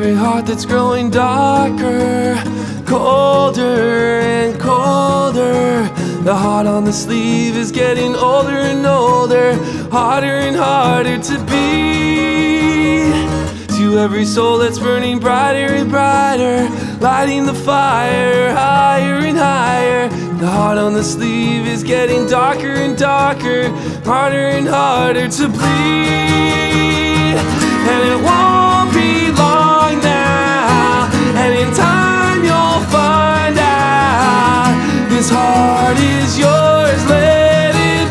every heart that's growing darker, colder and colder. The heart on the sleeve is getting older and older, harder and harder to be. To every soul that's burning brighter and brighter, lighting the fire higher and higher. The heart on the sleeve is getting darker and darker, harder and harder to bleed. And it won't be long now, and in time you'll find out this heart is yours, let it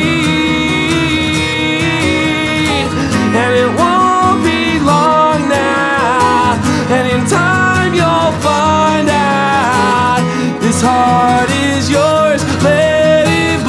bleed. And it won't be long now, and in time you'll find out this heart is yours, let it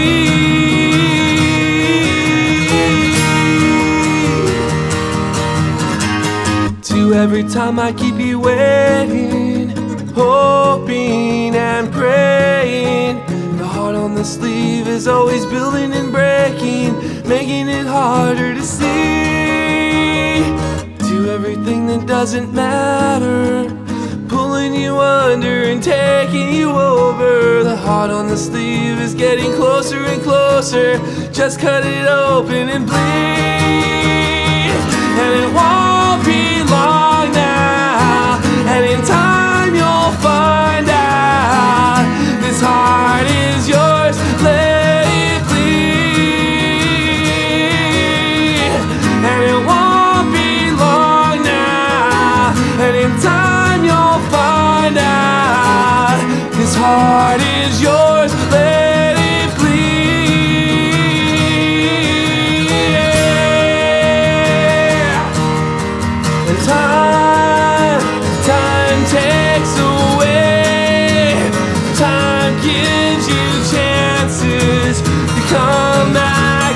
bleed. To every time I keep you waiting, hoping and praying, the heart on the sleeve is always building and breaking, making it harder to see. To everything that doesn't matter, pulling you under and taking you over, the heart on the sleeve is getting closer and closer. Just cut it open and bleed. And it won't be long now, and in time you'll find out this heart is yours, let it bleed. And it won't be long now, and in time you'll find out this heart is yours, let it bleed. And time takes away, time gives you chances to come back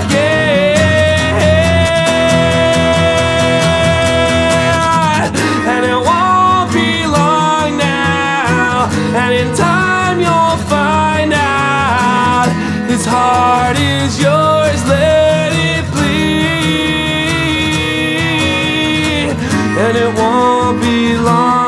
again. And it won't be long now, and in time you'll find out this heart is yours, let it bleed. And it won't be long.